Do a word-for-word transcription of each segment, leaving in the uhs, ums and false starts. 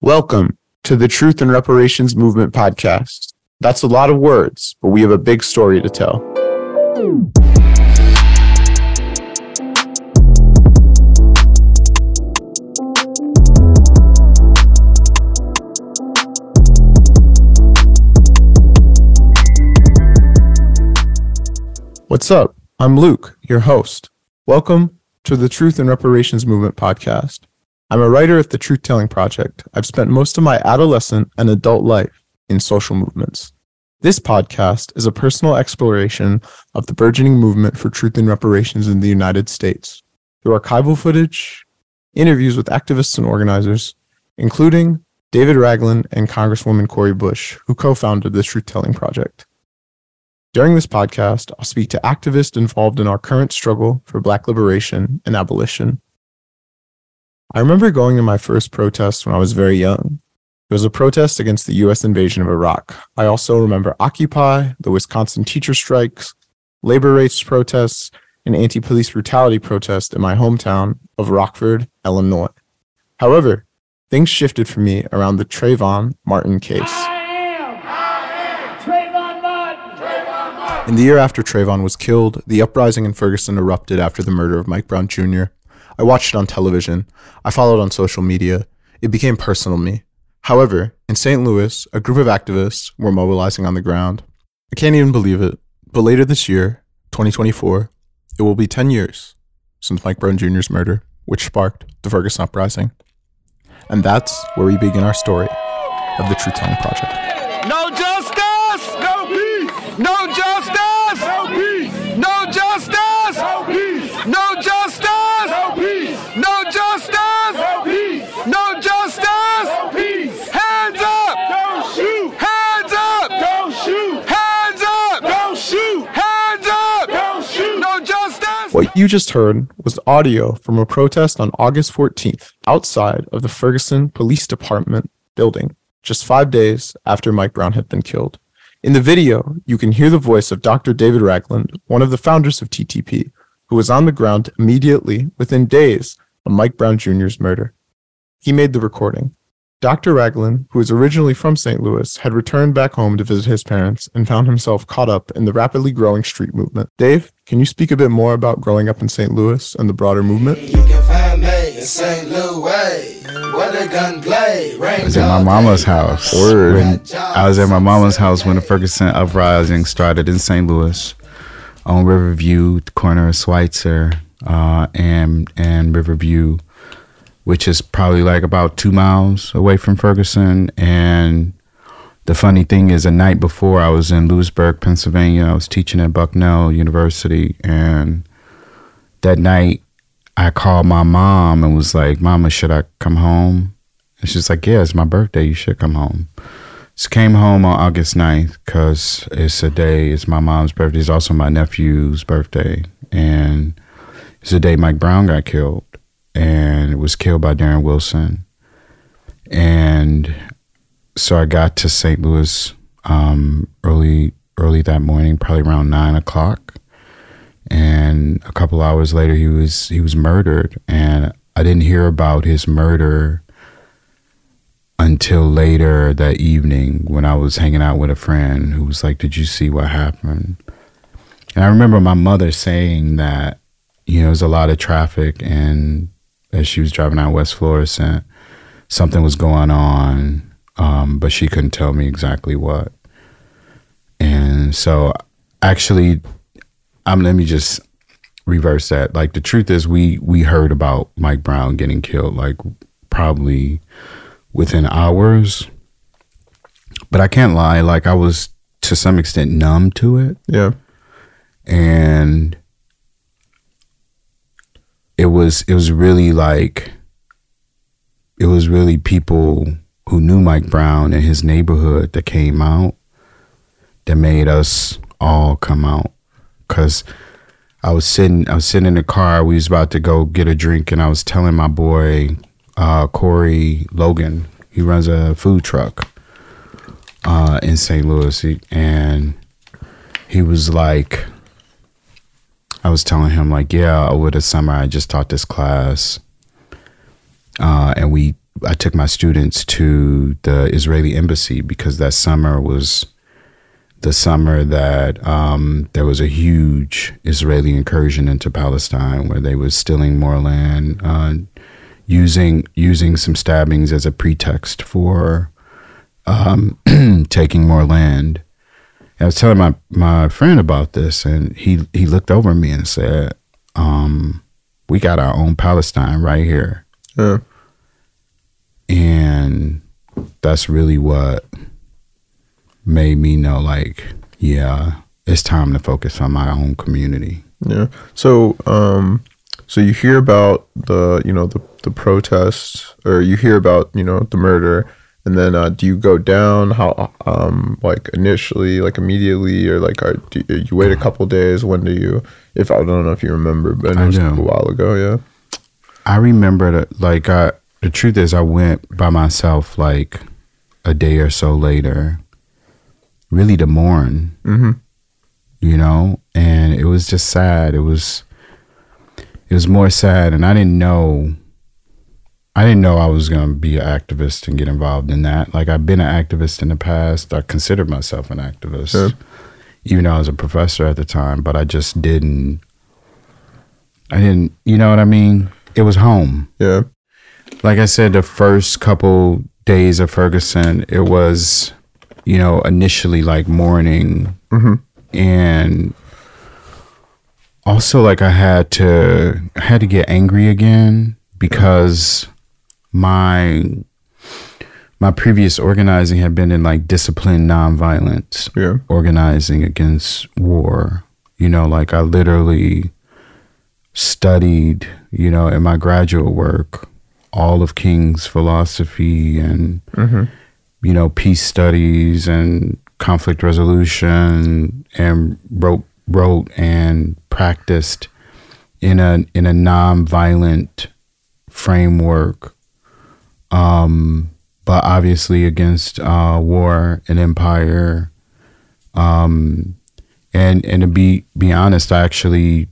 Welcome to the Truth and Reparations Movement podcast. That's a lot of words, but we have a big story to tell. What's up? I'm Luke, your host. Welcome to the Truth and Reparations Movement podcast. I'm a writer at the Truth Telling Project. I've spent most of my adolescent and adult life in social movements. This podcast is a personal exploration of the burgeoning movement for truth and reparations in the United States through archival footage, interviews with activists and organizers, including David Ragland and Congresswoman Cori Bush, who co-founded the Truth Telling Project. During this podcast, I'll speak to activists involved in our current struggle for Black liberation and abolition. I remember going to my first protest when I was very young. It was a protest against the U S invasion of Iraq. I also remember Occupy, the Wisconsin teacher strikes, labor rights protests, and anti-police brutality protests in my hometown of Rockford, Illinois. However, things shifted for me around the Trayvon Martin case. I am, I am Trayvon Martin. Trayvon Martin. In the year after Trayvon was killed, the uprising in Ferguson erupted after the murder of Mike Brown Junior I watched it on television. I followed on social media. It became personal to me. However, in Saint Louis, a group of activists were mobilizing on the ground. I can't even believe it, but later this year, twenty twenty-four, it will be ten years since Mike Brown Junior's murder, which sparked the Ferguson uprising. And that's where we begin our story of the Truth Telling Project. No justice! No peace! No justice! No peace! No justice! No peace! No justice! No peace! No justice! No peace! No justice! No peace! Hands up! Don't shoot! Hands up! Don't shoot! Hands up! Don't shoot! Hands up! Don't shoot! No justice! What you just heard was audio from a protest on August fourteenth outside of the Ferguson Police Department building, just five days after Mike Brown had been killed. In the video, you can hear the voice of Doctor David Ragland, one of the founders of T T P, who was on the ground immediately within days of Mike Brown Junior's murder. He made the recording. Doctor Ragland, who was originally from Saint Louis, had returned back home to visit his parents and found himself caught up in the rapidly growing street movement. Dave, can you speak a bit more about growing up in Saint Louis and the broader movement? You can find me in Saint Louis, where the gun play. I was at my mama's house. Word. When I was at my mama's house when the Ferguson uprising started in Saint Louis, on Riverview, the corner of Schweitzer uh, and and Riverview, which is probably like about two miles away from Ferguson. And the funny thing is, the night before, I was in Lewisburg, Pennsylvania. I was teaching at Bucknell University, and that night, I called my mom and was like, "Mama, should I come home?" And she's like, "Yeah, it's my birthday. You should come home." So came home on August ninth because it's a day, it's my mom's birthday. It's also my nephew's birthday. And it's the day Mike Brown got killed, and it was killed by Darren Wilson. And so I got to Saint Louis um, early, early that morning, probably around nine o'clock. And a couple hours later, he was he was murdered. And I didn't hear about his murder until later that evening when I was hanging out with a friend who was like, "Did you see what happened?" And I remember my mother saying that, you know, there was a lot of traffic, and as she was driving out West Florissant, something was going on, um, but she couldn't tell me exactly what. And so actually, um, let me just reverse that. Like, the truth is we, we heard about Mike Brown getting killed, like probably within hours, but I can't lie, like I was to some extent numb to it. Yeah. And it was, it was really like, it was really people who knew Mike Brown in his neighborhood that came out, that made us all come out. Cause I was sitting, I was sitting in the car, we was about to go get a drink, and I was telling my boy, Uh, Corey Logan, he runs a food truck uh, in Saint Louis, he, and he was like, I was telling him like, yeah, over the summer I just taught this class, uh, and we I took my students to the Israeli embassy because that summer was the summer that um, there was a huge Israeli incursion into Palestine, where they were stealing more land, uh, using using some stabbings as a pretext for um, taking more land. I was telling my, my friend about this, and he, he looked over at me and said, um, we got our own Palestine right here. Yeah. And that's really what made me know, like, yeah, it's time to focus on my own community. Yeah. So, um, so you hear about the, you know, the, the protests, or you hear about, you know, the murder. And then, uh, do you go down? How, um, like initially, like immediately, or like, are, do you, you wait a couple days? When do you? If I don't know if you remember, but it was a while ago. Yeah, I remember that. Like, I, the truth is, I went by myself like a day or so later, really to mourn. Mm-hmm. You know, and it was just sad. It was, it was more sad, and I didn't know. I didn't know I was going to be an activist and get involved in that. Like, I've been an activist in the past. I considered myself an activist, yeah. even though I was a professor at the time, but I just didn't, I didn't, you know what I mean? It was home. Yeah. Like I said, the first couple days of Ferguson, it was, you know, initially like mourning. Mm-hmm. And also like I had to, I had to get angry again because my my previous organizing had been in like disciplined nonviolence, yeah. organizing against war. You know, like I literally studied, you know, in my graduate work, all of King's philosophy and, mm-hmm. you know, peace studies and conflict resolution, and wrote wrote and practiced in a in a nonviolent framework, um, but obviously against uh, war and empire. Um, and and to be be honest, I actually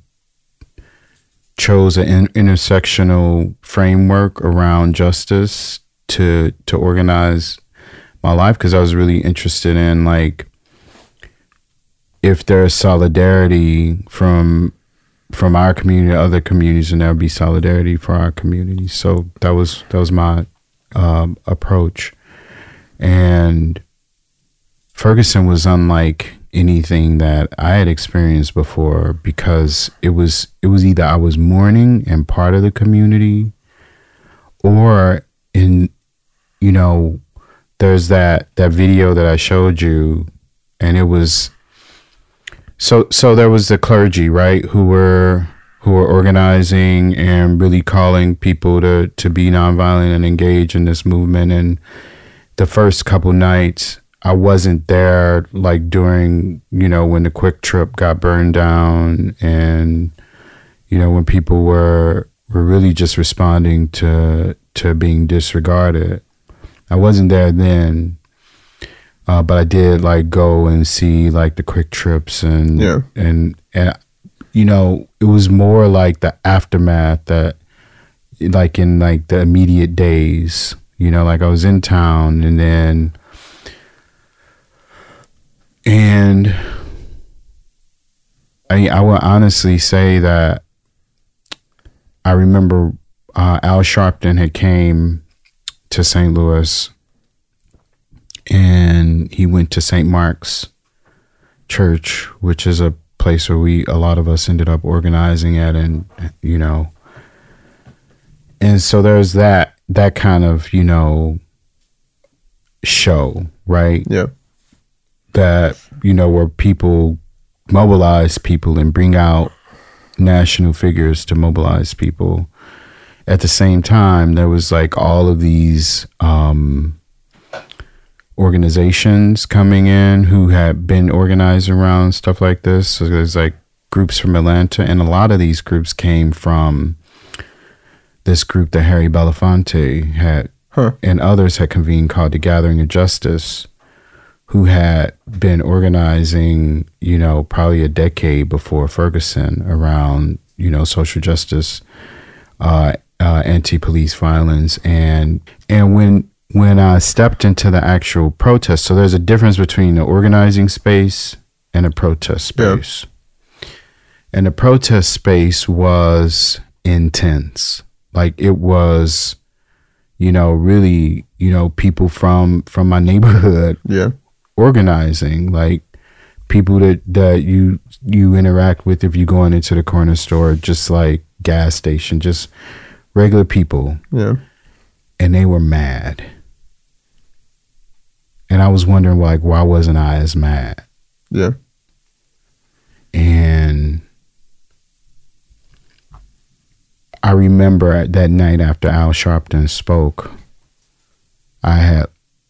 chose an in- intersectional framework around justice to to organize my life, because I was really interested in like if there's solidarity from from our community to other communities, and there would be solidarity for our community. So that was that was my um, approach. And Ferguson was unlike anything that I had experienced before, because it was it was either I was mourning and part of the community, or in, you know, there's that that video that I showed you, and it was So, so there was the clergy, right, who were who were organizing and really calling people to, to be nonviolent and engage in this movement. And the first couple nights, I wasn't there, like during, you know, when the Quick Trip got burned down, and, you know, when people were were really just responding to to being disregarded. I wasn't there then. Uh, but I did like go and see like the Quick Trips, and yeah. and and you know, it was more like the aftermath, that like in like the immediate days, you know, like I was in town, and then and I I would honestly say that I remember uh, Al Sharpton had came to Saint Louis. And he went to Saint Mark's Church, which is a place where we, a lot of us ended up organizing at, and, you know, and so there's that, that kind of, you know, show, right? Yeah. That, you know, where people mobilize people and bring out national figures to mobilize people. At the same time, there was like all of these, um, organizations coming in who had been organized around stuff like this. So there's like groups from Atlanta, and a lot of these groups came from this group that Harry Belafonte had, huh. and others had convened, called the Gathering of Justice, who had been organizing, you know, probably a decade before Ferguson around, you know, social justice, uh, uh, anti-police violence. And and when when I stepped into the actual protest, so there's a difference between the organizing space and a protest space. Yeah. And the protest space was intense. Like it was, you know, really, you know, people from from my neighborhood yeah. organizing, like people that, that you you interact with if you going into the corner store, just like gas station, just regular people. Yeah. And they were mad. And I was wondering, like, why wasn't I as mad? Yeah. And I remember that night after Al Sharpton spoke, I had,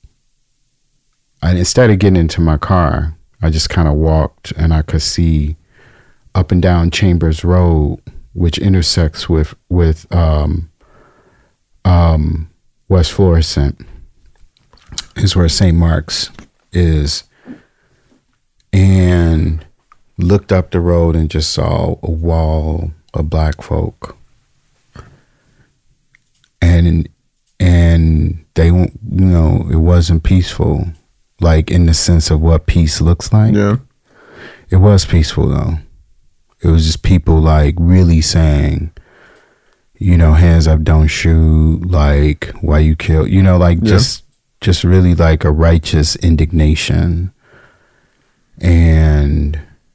I, instead of getting into my car, I just kind of walked and I could see up and down Chambers Road, which intersects with, with um, um, West Florissant, is where Saint Mark's is, and looked up the road and just saw a wall of black folk. And and they, you know, it wasn't peaceful, like in the sense of what peace looks like. Yeah. It was peaceful though. It was just people like really saying, you know, hands up, don't shoot, like why you kill, you know, like yeah. just just really like a righteous indignation. And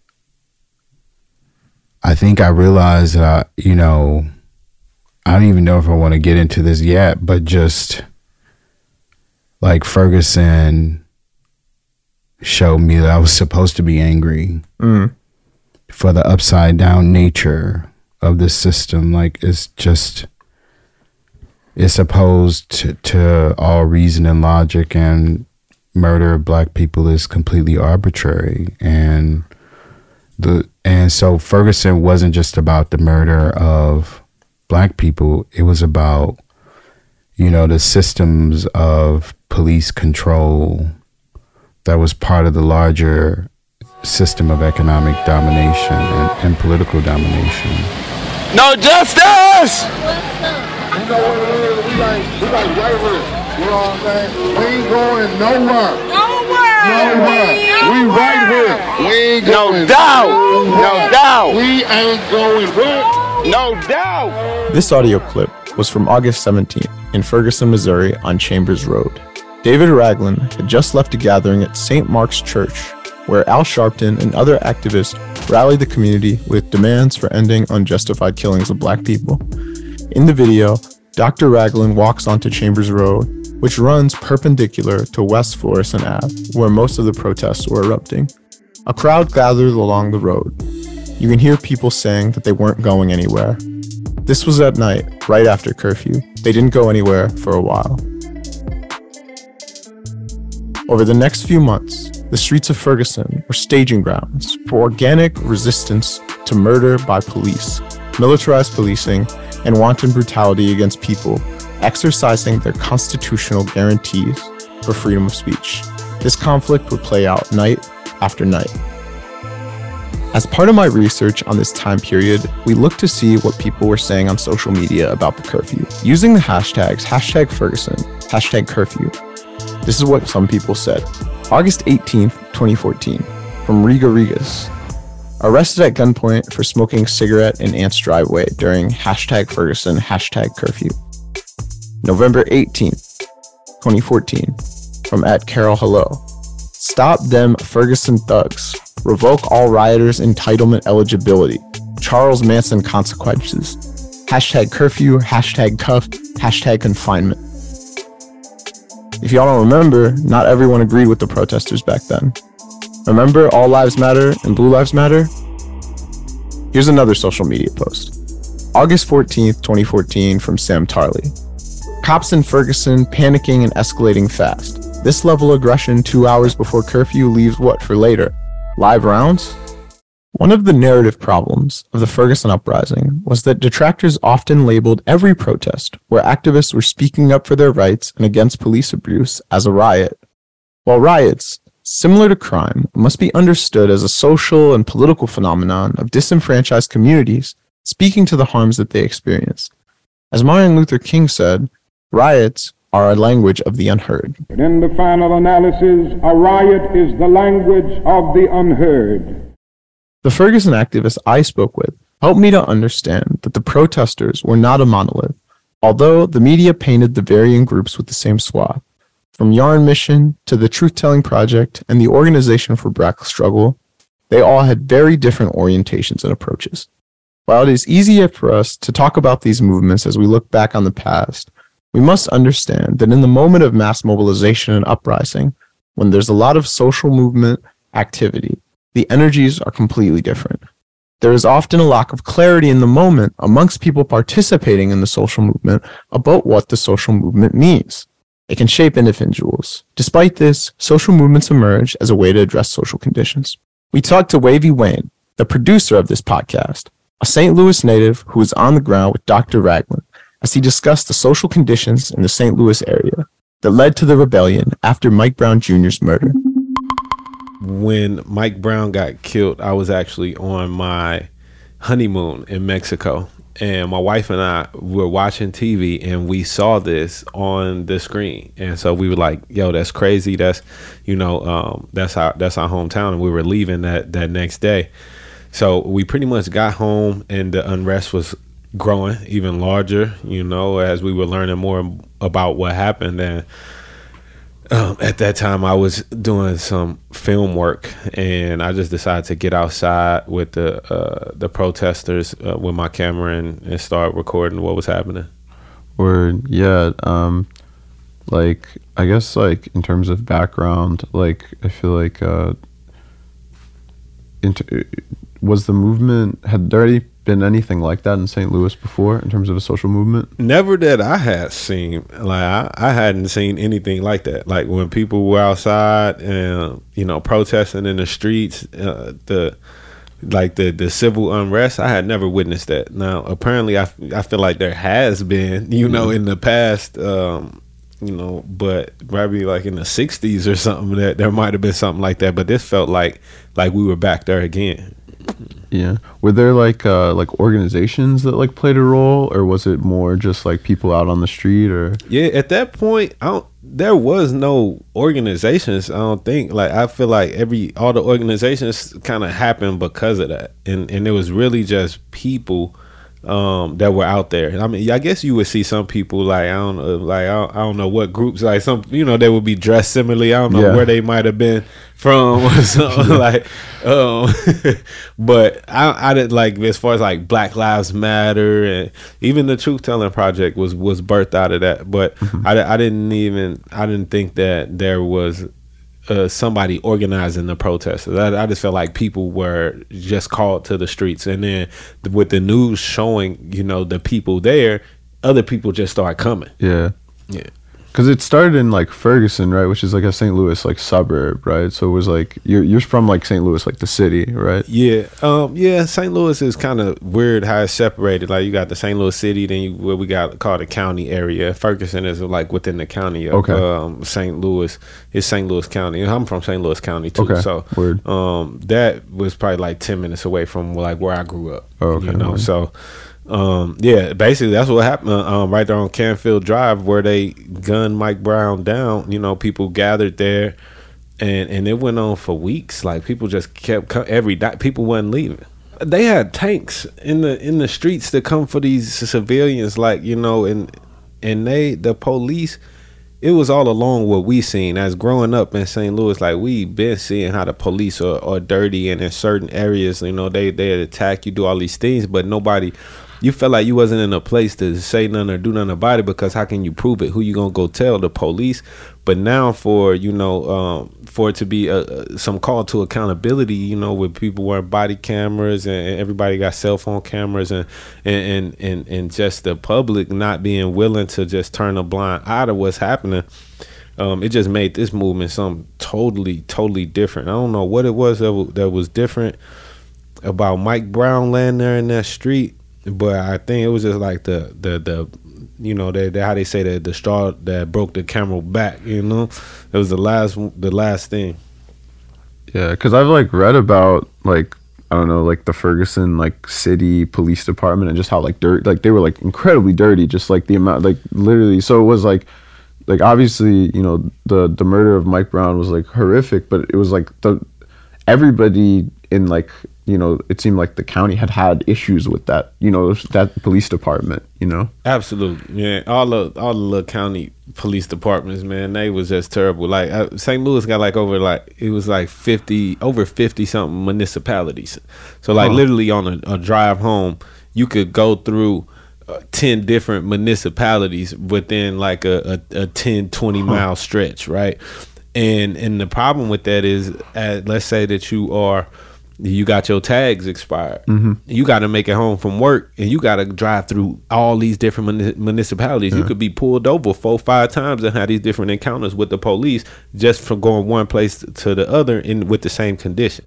I think I realized that I, you know, I don't even know if I want to get into this yet, but just like Ferguson showed me that I was supposed to be angry mm. for the upside down nature of the system. Like it's just, it's opposed to, to all reason and logic, and murder of black people is completely arbitrary. And the and so Ferguson wasn't just about the murder of black people. It was about, you know, the systems of police control that was part of the larger system of economic domination and, and political domination. No justice! You know what it is? We like, we like right here. You know what I'm saying? We ain't going nowhere. Nowhere! Nowhere. We right here. We ain't going No doubt! nowhere. No doubt! We ain't going where? No doubt! This audio clip was from August seventeenth in Ferguson, Missouri on Chambers Road. David Ragland had just left a gathering at Saint Mark's Church, where Al Sharpton and other activists rallied the community with demands for ending unjustified killings of black people. In the video, Doctor Ragland walks onto Chambers Road, which runs perpendicular to West Florissant Avenue, where most of the protests were erupting. A crowd gathered along the road. You can hear people saying that they weren't going anywhere. This was at night, right after curfew. They didn't go anywhere for a while. Over the next few months, the streets of Ferguson were staging grounds for organic resistance to murder by police, militarized policing, and wanton brutality against people exercising their constitutional guarantees for freedom of speech. This conflict would play out night after night. As part of my research on this time period, we looked to see what people were saying on social media about the curfew. Using the hashtags hashtag Ferguson, hashtag curfew, this is what some people said. August eighteenth, twenty fourteen, from Riga Rigas. Arrested at gunpoint for smoking a cigarette in aunt's driveway during hashtag Ferguson, hashtag curfew. November eighteenth, twenty fourteen, from at Carol Hello. Stop them Ferguson thugs. Revoke all rioters' entitlement eligibility. Charles Manson consequences. Hashtag curfew, hashtag cuff, hashtag confinement. If y'all don't remember, not everyone agreed with the protesters back then. Remember All Lives Matter and Blue Lives Matter? Here's another social media post. August fourteenth, twenty fourteen, from Sam Tarley. Cops in Ferguson panicking and escalating fast. This level of aggression two hours before curfew leaves what for later? Live rounds? One of the narrative problems of the Ferguson uprising was that detractors often labeled every protest where activists were speaking up for their rights and against police abuse as a riot. While riots, similar to crime, must be understood as a social and political phenomenon of disenfranchised communities speaking to the harms that they experience. As Martin Luther King said, riots are a language of the unheard. In the final analysis, a riot is the language of the unheard. The Ferguson activists I spoke with helped me to understand that the protesters were not a monolith, although the media painted the varying groups with the same swath. From Yarn Mission to the Truth Telling Project and the Organization for Black Struggle, they all had very different orientations and approaches. While it is easier for us to talk about these movements as we look back on the past, we must understand that in the moment of mass mobilization and uprising, when there's a lot of social movement activity, the energies are completely different. There is often a lack of clarity in the moment amongst people participating in the social movement about what the social movement means. It can shape individuals. Despite this, social movements emerge as a way to address social conditions. We talked to Wavy Wayne, the producer of this podcast, a Saint Louis native who was on the ground with Doctor Ragland, as he discussed the social conditions in the Saint Louis area that led to the rebellion after Mike Brown Junior's murder. When Mike Brown got killed, I was actually on my honeymoon in Mexico, and my wife and I were watching T V, and we saw this on the screen, and so we were like, "Yo, that's crazy! That's, you know, um, that's our that's our hometown," and we were leaving that that next day. So we pretty much got home, and the unrest was growing even larger, you know, as we were learning more about what happened. And um, at that time, I was doing some film work, and I just decided to get outside with the uh, the protesters uh, with my camera and, and start recording what was happening. Or yeah, um, like I guess like in terms of background, like I feel like uh, inter- was the movement, had there already been anything like that in Saint Louis before in terms of a social movement? Never that I had seen. Like I, I hadn't seen anything like that. Like when people were outside and, you know, protesting in the streets, uh, the like the the civil unrest, I had never witnessed that. Now apparently I, I feel like there has been, you know, in the past, um, you know, but probably like in the sixties or something, that there might have been something like that. But this felt like like we were back there again. Yeah. Were there like uh like organizations that like played a role, or was it more just like people out on the street? Or yeah, at that point, I don't, there was no organizations. I don't think. Like I feel like every all the organizations kind of happened because of that, and and it was really just people um that were out there. I mean, I guess you would see some people like I don't know, like I don't, I don't know what groups, like some, you know, they would be dressed similarly. I don't know yeah. where they might have been from or something. like um but I I didn't like, as far as like Black Lives Matter, and even the Truth Telling Project was was birthed out of that. But mm-hmm. I, I didn't even I didn't think that there was Uh, somebody organizing the protests. I, I just felt like people were just called to the streets, and then with the news showing, you know, the people there, other people just start coming. Yeah, yeah. Because it started in like Ferguson, right, which is like a Saint Louis like suburb, right? So it was like you're you're from like Saint Louis, like the city, right? Yeah, um, yeah. Saint Louis is kind of weird how it's separated. Like you got the Saint Louis city, then you what we got called the county area. Ferguson is like within the county of okay. um, Saint Louis. It's Saint Louis County. I'm from Saint Louis County too, okay. so Word. um, that was probably like ten minutes away from like where I grew up. Oh, okay. You know, Word. so. Um, yeah, basically that's what happened um, right there on Canfield Drive, where they gunned Mike Brown down. You know, people gathered there, and and it went on for weeks. Like people just kept co- every night. People wasn't leaving. They had tanks in the in the streets to come for these civilians. Like, you know, and and they the police. It was all along what we seen as growing up in Saint Louis. Like we been seeing how the police are, are dirty, and in certain areas, you know, they they attack you, do all these things, but nobody. You felt like you wasn't in a place to say nothing or do nothing about it, because how can you prove it? Who you gonna go tell? The police? But now for, you know, um, for it to be a, a, some call to accountability, you know, with people wearing body cameras and everybody got cell phone cameras, and and, and, and, and just the public not being willing to just turn a blind eye to what's happening. Um, it just made this movement something totally, totally different. I don't know what it was that, w- that was different about Mike Brown laying there in that street. But I think it was just like the the the you know they, they how they say that the straw that broke the camel back. You know, it was the last the last thing. Yeah, because I've like read about like I don't know, like the Ferguson like city police department, and just how like dirt, like they were like incredibly dirty, just like the amount, like literally. So it was like, like obviously, you know, the the murder of Mike Brown was like horrific, but it was like the everybody in like, you know, it seemed like the county had had issues with that, you know, that police department, you know. Absolutely, yeah. All the all the little county police departments, man, they was just terrible. Like uh, Saint Louis got like over like it was like fifty over fifty something municipalities. So like huh. literally on a, a drive home, you could go through uh, ten different municipalities within like a a, a ten, twenty huh. mile stretch, right? And and the problem with that is, uh, let's say that you are. You got your tags expired. Mm-hmm. You got to make it home from work, and you got to drive through all these different muni- municipalities. Yeah. You could be pulled over four, five times and have these different encounters with the police just from going one place to the other in with the same condition.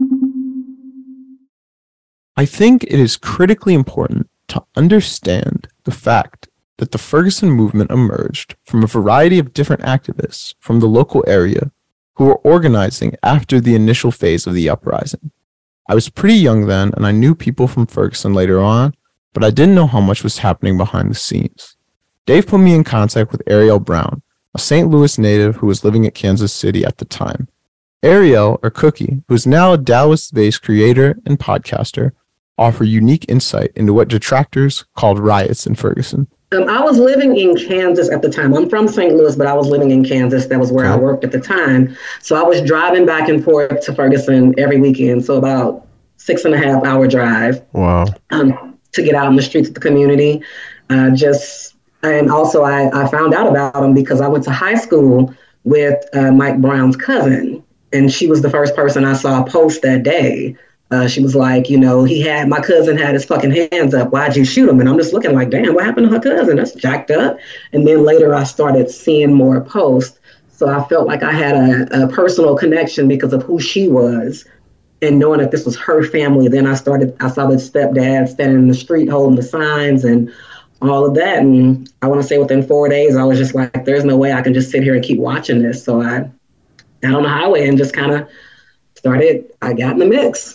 I think it is critically important to understand the fact that the Ferguson movement emerged from a variety of different activists from the local area who were organizing after the initial phase of the uprising. I was pretty young then, and I knew people from Ferguson later on, but I didn't know how much was happening behind the scenes. Dave put me in contact with Ariel Brown, a Saint Louis native who was living at Kansas City at the time. Ariel, or Cookie, who is now a Dallas-based creator and podcaster, offer unique insight into what detractors called riots in Ferguson. Um, I was living in Kansas at the time. I'm from Saint Louis, but I was living in Kansas. That was where okay. I worked at the time. So I was driving back and forth to Ferguson every weekend. So about six and a half hour drive. Wow. Um, to get out in the streets of the community. Uh, just and also I, I found out about him because I went to high school with uh, Mike Brown's cousin, and she was the first person I saw post that day. Uh, she was like, you know, he had, my cousin had his fucking hands up. Why'd you shoot him? And I'm just looking like, damn, what happened to her cousin? That's jacked up. And then later I started seeing more posts. So I felt like I had a, a personal connection because of who she was and knowing that this was her family. Then I started, I saw the stepdad standing in the street holding the signs and all of that. And I want to say within four days, I was just like, there's no way I can just sit here and keep watching this. So I got on the highway and just kind of started, I got in the mix.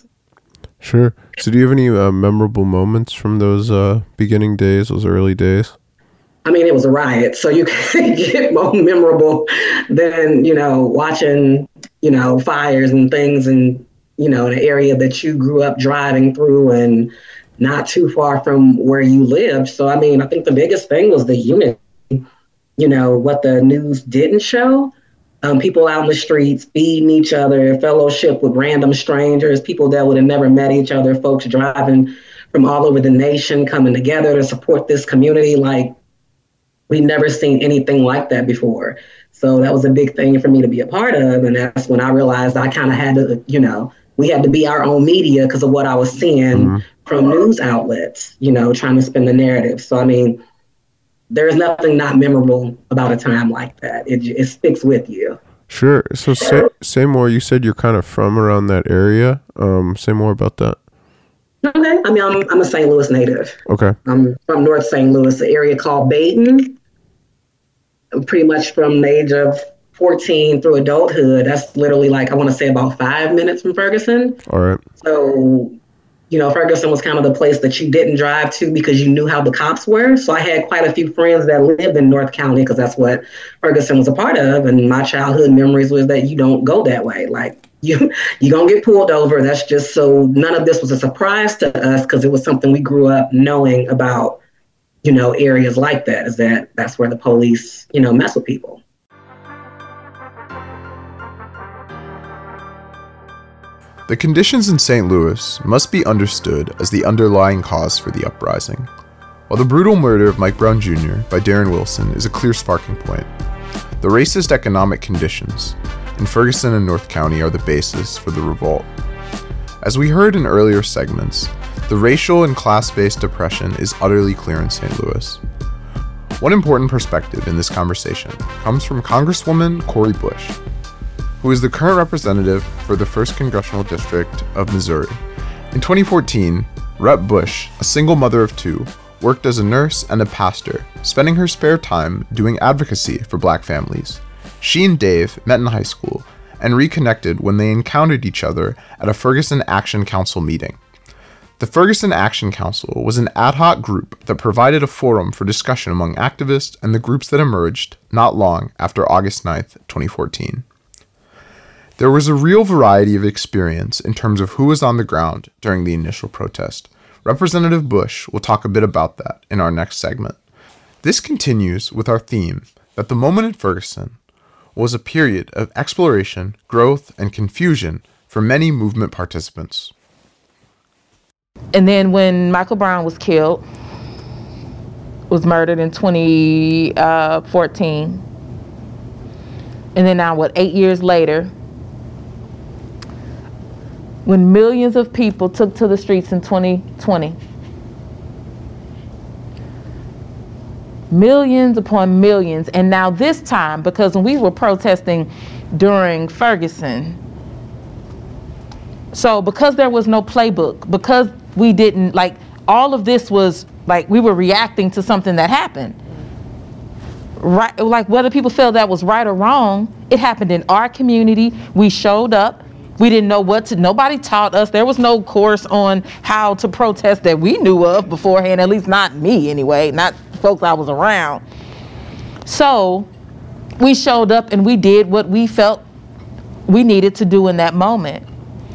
Sure. So do you have any uh, memorable moments from those uh, beginning days, those early days? I mean, it was a riot, so you can't get more memorable than, you know, watching, you know, fires and things and, you know, an area that you grew up driving through and not too far from where you lived. So, I mean, I think the biggest thing was the unity, you know, what the news didn't show. Um, people out in the streets feeding each other, fellowship with random strangers, people that would have never met each other, folks driving from all over the nation, coming together to support this community. Like, we've never seen anything like that before. So that was a big thing for me to be a part of. And that's when I realized I kind of had to, you know, we had to be our own media because of what I was seeing mm-hmm. from news outlets, you know, trying to spin the narrative. So, I mean, there's nothing not memorable about a time like that. It it sticks with you. Sure. So say, say more. You said you're kind of from around that area. Um, say more about that. Okay. I mean, I'm I'm a Saint Louis native. Okay. I'm from North Saint Louis, an area called Baden. I'm pretty much from the age of fourteen through adulthood. That's literally like, I want to say about five minutes from Ferguson. All right. So, you know, Ferguson was kind of the place that you didn't drive to because you knew how the cops were. So I had quite a few friends that lived in North County because that's what Ferguson was a part of. And my childhood memories was that you don't go that way. Like, you, you're going to get pulled over. That's just so none of this was a surprise to us because it was something we grew up knowing about, you know, areas like that, is that that's where the police, you know, mess with people. The conditions in Saint Louis must be understood as the underlying cause for the uprising. While the brutal murder of Mike Brown Junior by Darren Wilson is a clear sparking point, the racist economic conditions in Ferguson and North County are the basis for the revolt. As we heard in earlier segments, the racial and class-based oppression is utterly clear in Saint Louis. One important perspective in this conversation comes from Congresswoman Cori Bush, who is the current representative for the first Congressional District of Missouri. In twenty fourteen, Representative Bush, a single mother of two, worked as a nurse and a pastor, spending her spare time doing advocacy for Black families. She and Dave met in high school and reconnected when they encountered each other at a Ferguson Action Council meeting. The Ferguson Action Council was an ad hoc group that provided a forum for discussion among activists and the groups that emerged not long after August ninth, twenty fourteen. There was a real variety of experience in terms of who was on the ground during the initial protest. Representative Bush will talk a bit about that in our next segment. This continues with our theme that the moment in Ferguson was a period of exploration, growth, and confusion for many movement participants. And then when Michael Brown was killed, was murdered in twenty fourteen, and then now what, eight years later, when millions of people took to the streets in twenty twenty, millions upon millions, and now this time, because when we were protesting during Ferguson, so because there was no playbook, because we didn't, like, all of this was, like, we were reacting to something that happened. Right, like, whether people felt that was right or wrong, it happened in our community. We showed up. We didn't know what to, nobody taught us. There was no course on how to protest that we knew of beforehand, at least not me anyway, not folks I was around. So we showed up and we did what we felt we needed to do in that moment.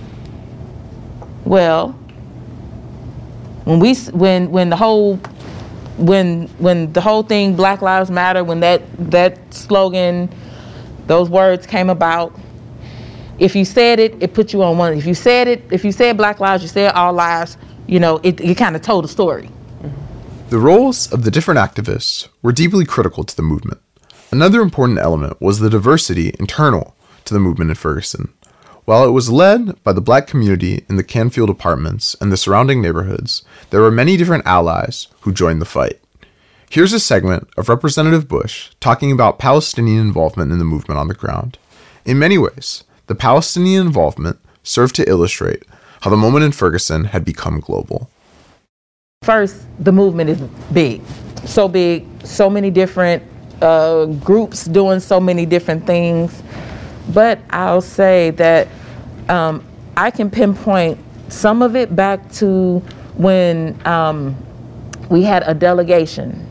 Well, when we, when, when the whole, when, when the whole thing, Black Lives Matter, when that, that slogan, those words came about, if you said it, it put you on one. If you said it, if you said Black Lives, you said all lives, you know, it, it kind of told a story. The roles of the different activists were deeply critical to the movement. Another important element was the diversity internal to the movement in Ferguson. While it was led by the Black community in the Canfield apartments and the surrounding neighborhoods, there were many different allies who joined the fight. Here's a segment of Representative Bush talking about Palestinian involvement in the movement on the ground. In many ways, the Palestinian involvement served to illustrate how the moment in Ferguson had become global. First, the movement is big, so big, so many different uh, groups doing so many different things. But I'll say that um, I can pinpoint some of it back to when um, we had a delegation.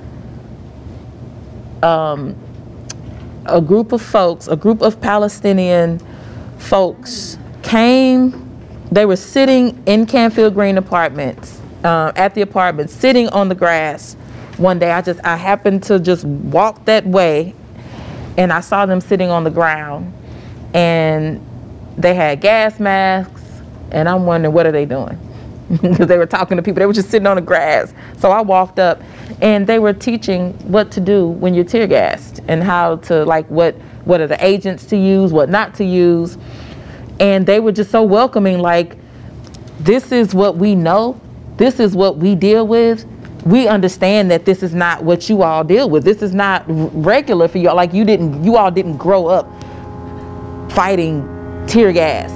Um, a group of folks, a group of Palestinian folks came, they were sitting in Canfield Green Apartments, uh, at the apartment, sitting on the grass. One day I just, I happened to just walk that way and I saw them sitting on the ground and they had gas masks and I'm wondering, what are they doing? Because they were talking to people, they were just sitting on the grass. So I walked up and they were teaching what to do when you're tear gassed and how to, like, what, what are the agents to use, what not to use. And they were just so welcoming, like, this is what we know, this is what we deal with. We understand that this is not what you all deal with. This is not regular for y'all. Like, you didn't, you all didn't grow up fighting tear gas.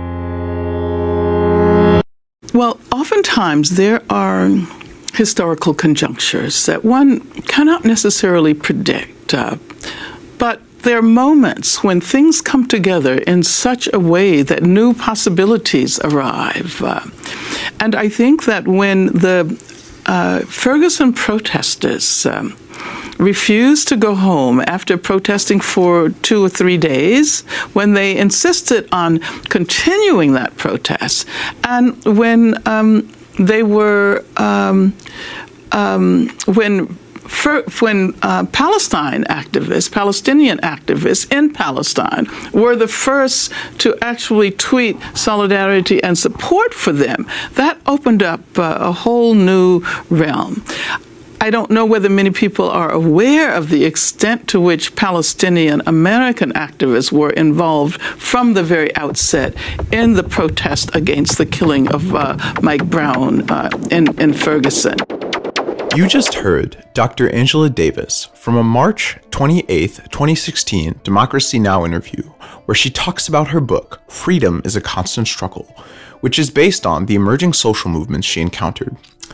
Well, oftentimes there are historical conjunctures that one cannot necessarily predict, uh, but there are moments when things come together in such a way that new possibilities arrive. Uh, and I think that when the uh, Ferguson protesters um, refused to go home after protesting for two or three days, when they insisted on continuing that protest, and when um, they were, um, um, when For, when uh, Palestine activists, Palestinian activists in Palestine were the first to actually tweet solidarity and support for them, that opened up uh, a whole new realm. I don't know whether many people are aware of the extent to which Palestinian American activists were involved from the very outset in the protest against the killing of uh, Mike Brown uh, in, in Ferguson. You just heard Doctor Angela Davis from a March twenty-eighth, twenty sixteen Democracy Now! Interview, where she talks about her book, Freedom is a Constant Struggle, which is based on the emerging social movements she encountered.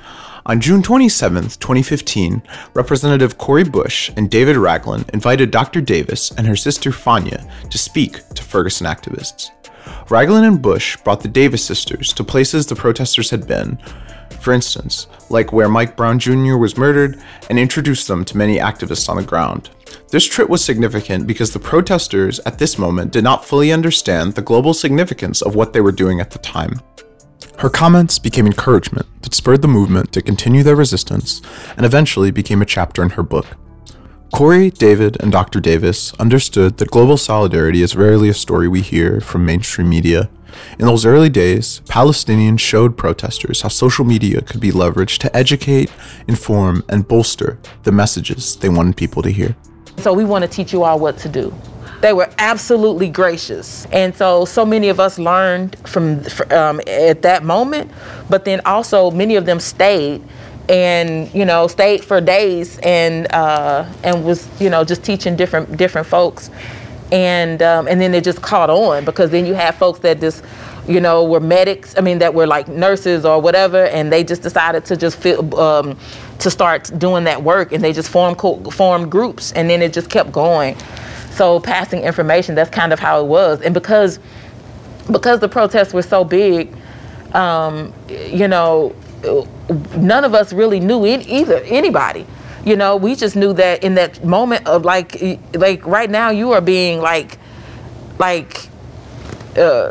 On June twenty-seventh, twenty fifteen, Representative Cori Bush and David Ragland invited Doctor Davis and her sister Fania to speak to Ferguson activists. Ragland and Bush brought the Davis sisters to places the protesters had been, for instance, like where Mike Brown Junior was murdered, and introduced them to many activists on the ground. This trip was significant because the protesters at this moment did not fully understand the global significance of what they were doing at the time. Her comments became encouragement that spurred the movement to continue their resistance and eventually became a chapter in her book. Cori, David, and Doctor Davis understood that global solidarity is rarely a story we hear from mainstream media. In those early days, Palestinians showed protesters how social media could be leveraged to educate, inform, and bolster the messages they wanted people to hear. So we want to teach you all what to do. They were absolutely gracious. And so, so many of us learned from um, at that moment, but then also many of them stayed and, you know, stayed for days and uh, and was, you know, just teaching different different folks. And um, and then it just caught on because then you have folks that just, you know, were medics, I mean, that were like nurses or whatever, and they just decided to just feel, um, to start doing that work, and they just formed, co- formed groups, and then it just kept going. So passing information, that's kind of how it was. And because because the protests were so big, um, you know, none of us really knew it either, anybody. You know, we just knew that in that moment of like, like right now you are being like, like, uh,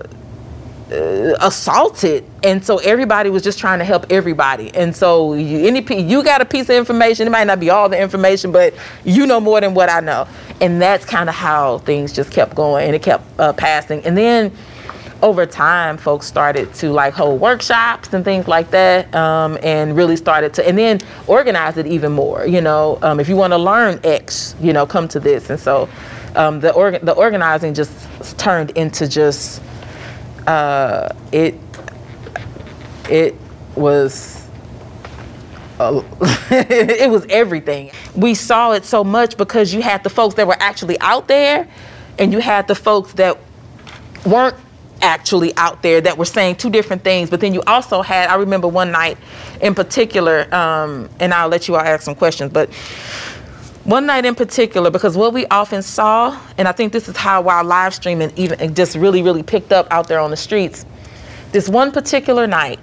uh, assaulted. And so everybody was just trying to help everybody. And so you, any you got a piece of information, it might not be all the information, but you know more than what I know. And that's kind of how things just kept going, and it kept uh, passing. And then over time, folks started to like hold workshops and things like that, um, and really started to, and then organize it even more. You know, um, if you want to learn X, you know, come to this. And so um, the org- the organizing just turned into just uh, it. It was. Uh, it was everything. We saw it so much because you had the folks that were actually out there, and you had the folks that weren't actually out there that were saying two different things. But then you also had, I remember one night in particular, um, and I'll let you all ask some questions, but one night in particular, because what we often saw, and I think this is how our live streaming even just really, really picked up out there on the streets, this one particular night,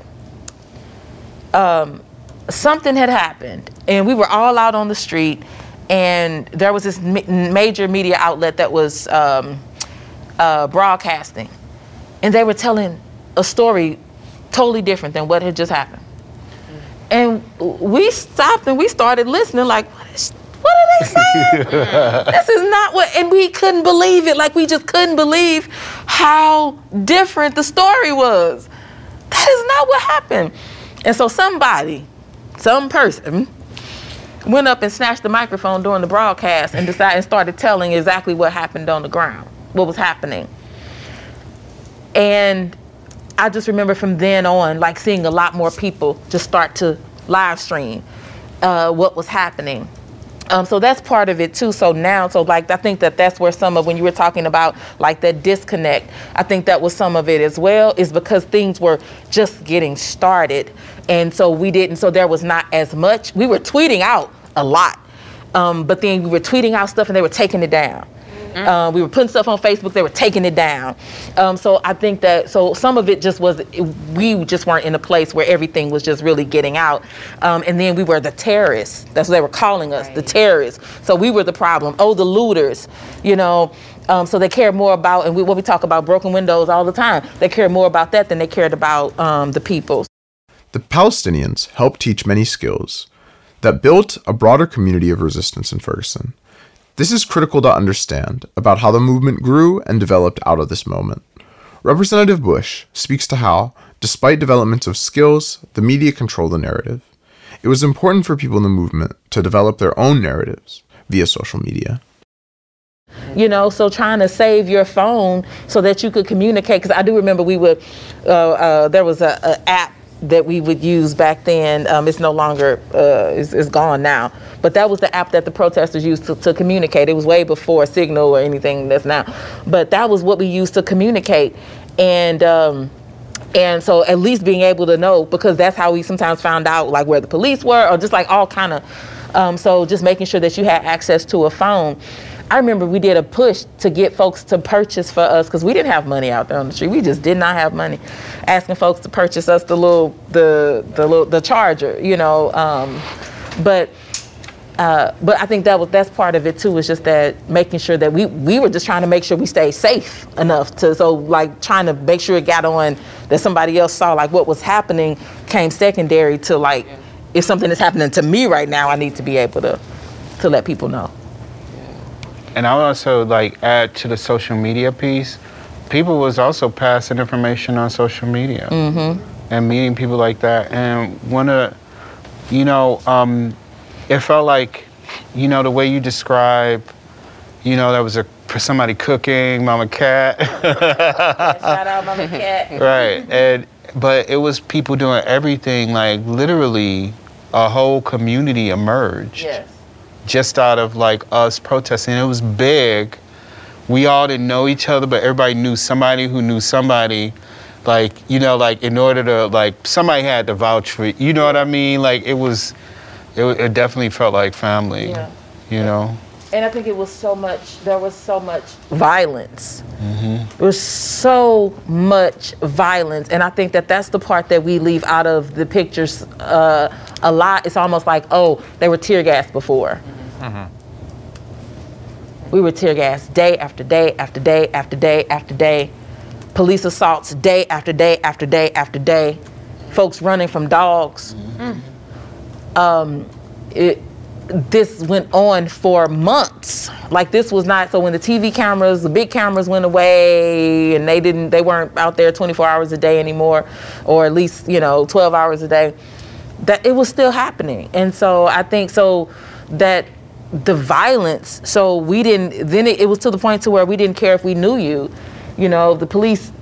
um, something had happened, and we were all out on the street, and there was this ma- major media outlet that was um, uh, broadcasting, and they were telling a story totally different than what had just happened. And we stopped and we started listening like, what, is, what are they saying? This is not what, and we couldn't believe it. Like, we just couldn't believe how different the story was. That is not what happened. And so somebody, some person, went up and snatched the microphone during the broadcast and decided and started telling exactly what happened on the ground, what was happening. And I just remember from then on, like, seeing a lot more people just start to live stream uh, what was happening. Um, so that's part of it too. So now, so like, I think that that's where some of, when you were talking about like that disconnect, I think that was some of it as well, is because things were just getting started. And so we didn't, so there was not as much, we were tweeting out a lot, um, but then we were tweeting out stuff and they were taking it down. Mm-hmm. Uh, we were putting stuff on Facebook, they were taking it down. Um, so I think that, so some of it just was, we just weren't in a place where everything was just really getting out. Um, and then we were the terrorists. That's what they were calling us, right. The terrorists. So we were the problem. Oh, the looters, you know. Um, so they cared more about, and we, what we talk about, broken windows all the time. They cared more about that than they cared about um, the people. The Palestinians helped teach many skills that built a broader community of resistance in Ferguson. This is critical to understand about how the movement grew and developed out of this moment. Representative Bush speaks to how, despite developments of skills, the media control the narrative. It was important for people in the movement to develop their own narratives via social media. You know, so trying to save your phone so that you could communicate, because I do remember we would, uh, uh, there was a, a app that we would use back then. Um, it's no longer, uh, it's, it's gone now. But that was the app that the protesters used to, to communicate. It was way before Signal or anything that's now. But that was what we used to communicate. And um, And so at least being able to know, because that's how we sometimes found out like where the police were, or just like all kind of, um, so just making sure that you had access to a phone. I remember we did a push to get folks to purchase for us, because we didn't have money out there on the street. We just did not have money. Asking folks to purchase us the little, the the little, the charger, you know. Um, but uh, but I think that was that's part of it too. Is just that making sure that we we were just trying to make sure we stayed safe enough to so like trying to make sure it got on that somebody else saw like what was happening came secondary to like if something is happening to me right now, I need to be able to to let people know. And I would also like add to the social media piece, people was also passing information on social media Mm-hmm. and meeting people like that. And one of, you know, um, it felt like, you know, the way you describe, you know, there was a somebody cooking, Mama Cat. Shout out Mama Cat. Right, and but it was people doing everything, like literally a whole community emerged. Yes. Just out of like us protesting. It was big. We all didn't know each other, but everybody knew somebody who knew somebody. Like, you know, like in order to like, somebody had to vouch for, you know what I mean? Like it was, it, it definitely felt like family, Yeah. you know? And I think it was so much, there was so much violence. Mm-hmm. There was so much violence. And I think that that's the part that we leave out of the pictures uh, a lot. It's almost like, oh, they were tear gassed before. Mm-hmm. We were tear gassed day after day after day after day after day. Police assaults day after day after day after day. Folks running from dogs. Mm-hmm. Um, it, this went on for months. Like this was not, so when the T V cameras, the big cameras went away and they didn't, they weren't out there twenty-four hours a day anymore, or at least, you know, twelve hours a day, that it was still happening. And so I think so that the violence, so we didn't, then it, it was to the point to where we didn't care if we knew you. You know, the police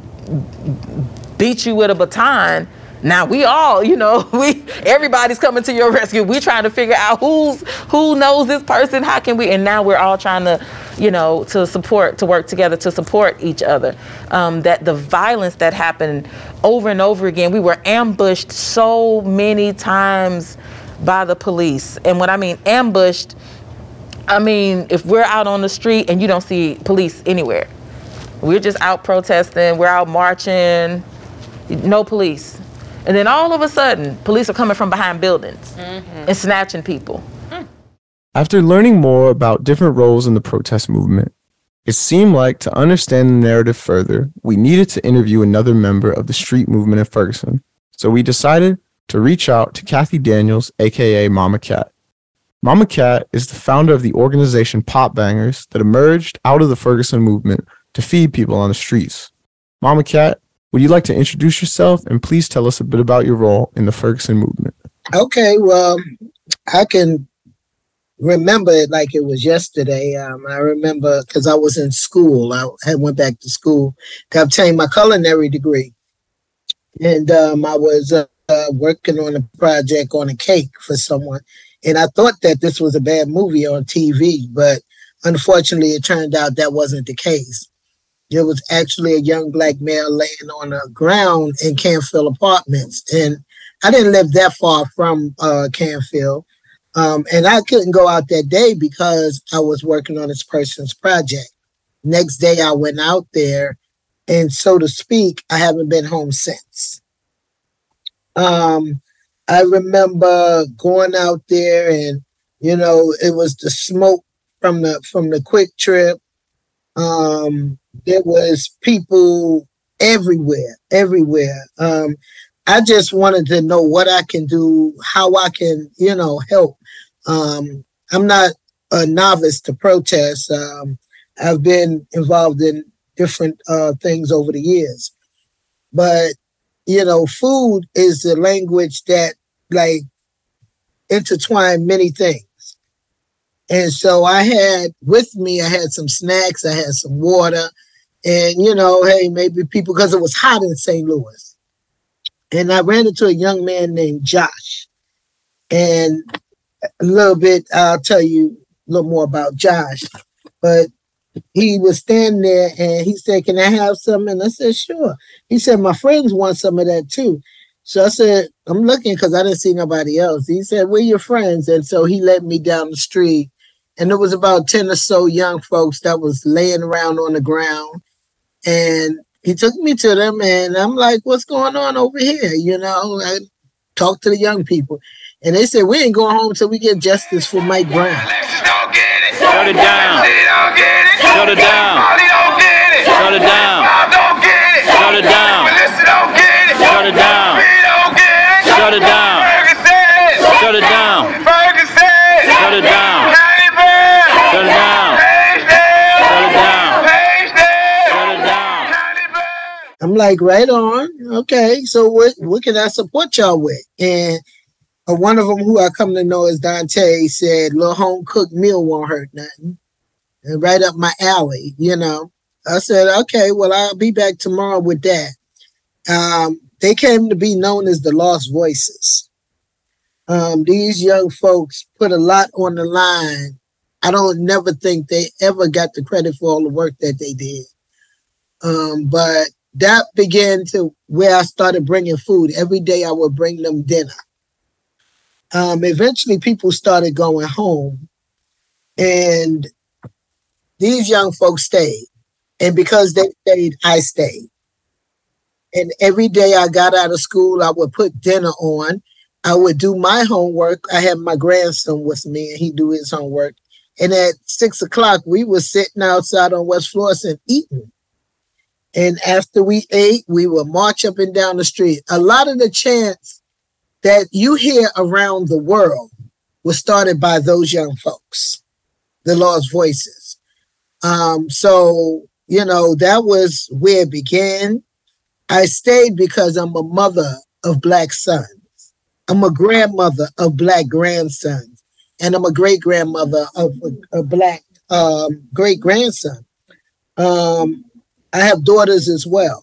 beat you with a baton. Now we all, you know, we everybody's coming to your rescue. We trying to figure out who's who knows this person. How can we? And now we're all trying to, you know, to support, to work together, to support each other. Um, that the violence that happened over and over again, we were ambushed so many times by the police. And when I mean ambushed, I mean if we're out on the street and you don't see police anywhere, we're just out protesting, we're out marching, no police. And then all of a sudden, police are coming from behind buildings mm-hmm. and snatching people. After learning more about different roles in the protest movement, it seemed like to understand the narrative further, we needed to interview another member of the street movement in Ferguson. So we decided to reach out to Kathy Daniels, aka Mama Cat. Mama Cat is the founder of the organization Pop Bangers that emerged out of the Ferguson movement to feed people on the streets. Mama Cat, would you like to introduce yourself and please tell us a bit about your role in the Ferguson movement? Okay, well, I can remember it like it was yesterday. Um, I remember because I was in school. I had went back to school to obtain my culinary degree. And um, I was uh, uh, working on a project on a cake for someone. And I thought that this was a bad movie on T V, but unfortunately, it turned out that wasn't the case. There was actually a young black male laying on the ground in Canfield Apartments. And I didn't live that far from uh, Canfield. Um, and I couldn't go out that day because I was working on this person's project. Next day, I went out there. And so to speak, I haven't been home since. Um, I remember going out there and, you know, it was the smoke from the from the Quick Trip. Um, there was people everywhere, everywhere. Um, I just wanted to know what I can do, how I can, you know, help. Um, I'm not a novice to protest. Um, I've been involved in different uh, things over the years. But, you know, food is the language that, like, intertwine many things. And so I had with me, I had some snacks, I had some water, and, you know, hey, maybe people, because it was hot in Saint Louis. And I ran into a young man named Josh. And a little bit, I'll tell you a little more about Josh. But he was standing there and he said, "Can I have some?" And I said, "Sure." He said, "My friends want some of that too." So I said, "I'm looking," because I didn't see nobody else. He said, "We're your friends." And so he led me down the street. And there was about ten or so young folks that was laying around on the ground. And he took me to them. And I'm like, "What's going on over here?" You know, I talked to the young people. And they said, "We ain't going home until we get justice for Mike Brown." Shut it down. Shut it down. Shut it down. Shut it down. Shut it down. Shut it down. Shut it down. Shut it down. Shut it down. Shut it down. Shut it down. I'm like, "Right on. Okay, so what what can I support y'all with?" And uh, one of them, who I come to know as Dante, said, "Little home cooked meal won't hurt nothing." And right up my alley, you know. I said, "Okay, well, I'll be back tomorrow with that." Um, they came to be known as the Lost Voices. Um, these young folks put a lot on the line. I don't never think they ever got the credit for all the work that they did. Um, but that began to where I started bringing food. Every day I would bring them dinner. Um, eventually people started going home, and these young folks stayed. And because they stayed, I stayed. And every day I got out of school, I would put dinner on. I would do my homework. I had my grandson with me, and he'd do his homework. And at six o'clock, we were sitting outside on West Florissant eating. And after we ate, we would march up and down the street. A lot of the chants that you hear around the world was started by those young folks, the Lost Voices. Um, so, you know, that was where it began. I stayed because I'm a mother of Black sons. I'm a grandmother of Black grandsons. And I'm a great-grandmother of a, a Black um, great-grandson. Um, I have daughters as well.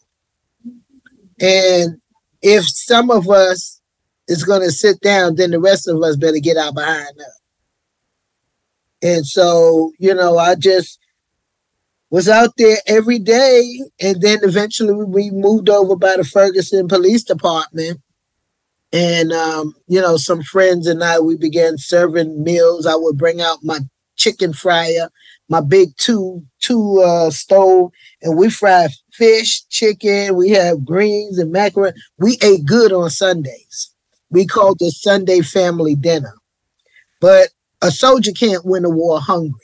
And if some of us is going to sit down, then the rest of us better get out behind us. And so, you know, I just was out there every day. And then eventually we moved over by the Ferguson Police Department. And, um, you know, some friends and I, we began serving meals. I would bring out my chicken fryer, my big two, two uh, stove, and we fry fish, chicken. We have greens and macaroni. We ate good on Sundays. We called it Sunday family dinner. But a soldier can't win a war hungry.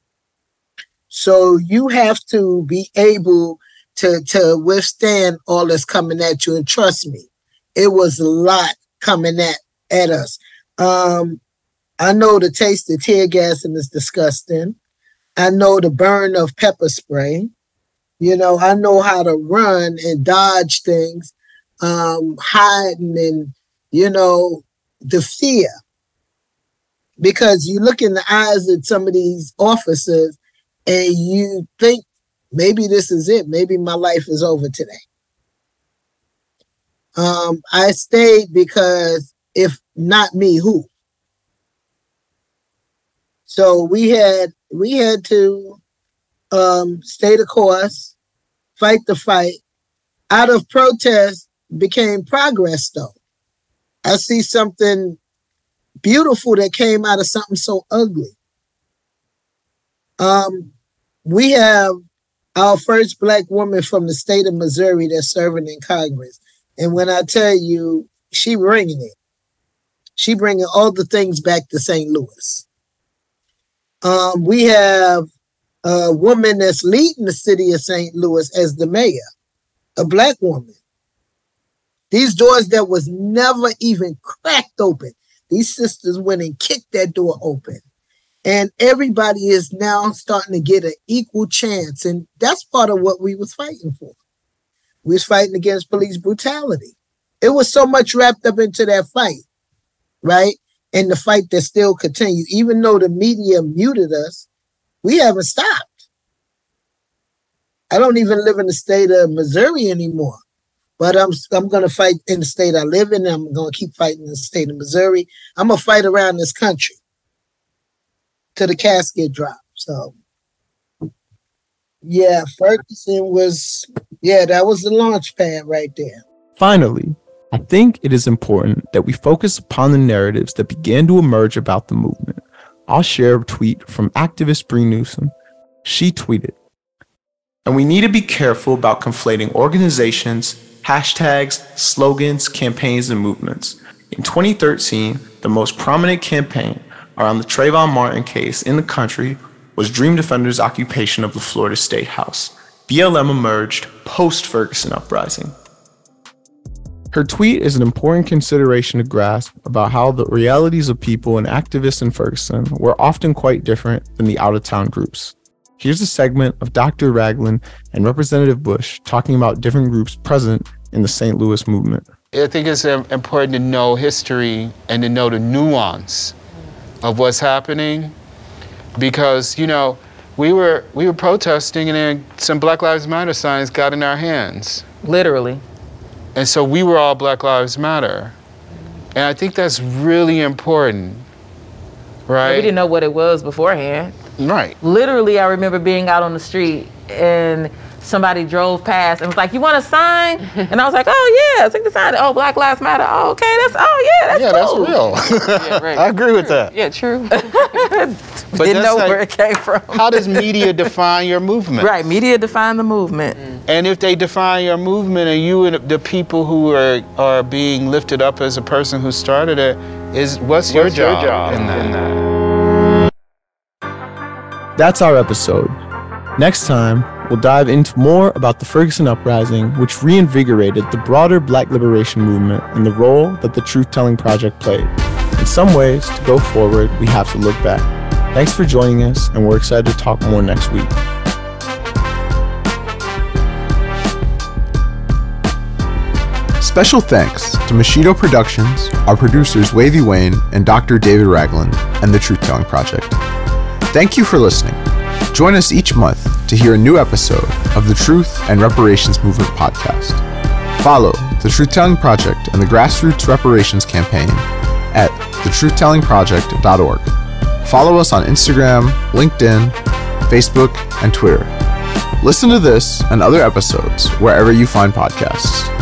So you have to be able to, to withstand all that's coming at you. And trust me, it was a lot coming at, at us. Um, I know the taste of tear gas and it's disgusting. I know the burn of pepper spray. You know, I know how to run and dodge things, um, hiding and, you know, the fear. Because you look in the eyes of some of these officers and you think, maybe this is it. Maybe my life is over today. Um, I stayed because if not me, who? So we had we had to um, stay the course, fight the fight. Out of protest became progress, though. I see something beautiful that came out of something so ugly. Um, we have our first Black woman from the state of Missouri that's serving in Congress. And when I tell you, she bringing it. She bringing all the things back to Saint Louis. Um, we have a woman that's leading the city of Saint Louis as the mayor, a Black woman. These doors that was never even cracked open, these sisters went and kicked that door open. And everybody is now starting to get an equal chance. And that's part of what we was fighting for. We was fighting against police brutality. It was so much wrapped up into that fight, right? And the fight that still continued. Even though the media muted us, we haven't stopped. I don't even live in the state of Missouri anymore. But I'm I'm going to fight in the state I live in. And I'm going to keep fighting in the state of Missouri. I'm going to fight around this country till the casket drops. So Yeah, Ferguson was, yeah, that was the launch pad right there. Finally, I think it is important that we focus upon the narratives that began to emerge about the movement. I'll share a tweet from activist Bree Newsom. She tweeted, "And we need to be careful about conflating organizations, hashtags, slogans, campaigns, and movements. In twenty thirteen, the most prominent campaign around the Trayvon Martin case in the country was Dream Defender's occupation of the Florida State House. B L M emerged post-Ferguson uprising." Her tweet is an important consideration to grasp about how the realities of people and activists in Ferguson were often quite different than the out-of-town groups. Here's a segment of Doctor Ragland and Representative Bush talking about different groups present in the Saint Louis movement. I think it's important to know history and to know the nuance of what's happening, because, you know, we were we were protesting and then some Black Lives Matter signs got in our hands. Literally. And so we were all Black Lives Matter. And I think that's really important, right? We didn't know what it was beforehand. Right. Literally, I remember being out on the street and somebody drove past and was like, "You want a sign?" And I was like, "Oh yeah, I think the sign. Oh, Black Lives Matter. Oh, okay, that's oh yeah, that's yeah, cool." that's real. Yeah, right. I agree with that. Yeah, true. But didn't know like, where it came from. How does media define your movement? Right, media define the movement. Mm. And if they define your movement, and you and the people who are are being lifted up as a person who started it, is what's, what's your, job, your job in that? In that? That's our episode. Next time, we'll dive into more about the Ferguson Uprising, which reinvigorated the broader Black liberation movement and the role that the Truth Telling Project played. In some ways, to go forward, we have to look back. Thanks for joining us, and we're excited to talk more next week. Special thanks to Mosquito Productions, our producers Wavy Wayne and Doctor David Ragland, and the Truth Telling Project. Thank you for listening. Join us each month to hear a new episode of the Truth and Reparations Movement podcast. Follow the Truth Telling Project and the Grassroots Reparations Campaign at the truth telling project dot org. Follow us on Instagram, LinkedIn, Facebook, and Twitter. Listen to this and other episodes wherever you find podcasts.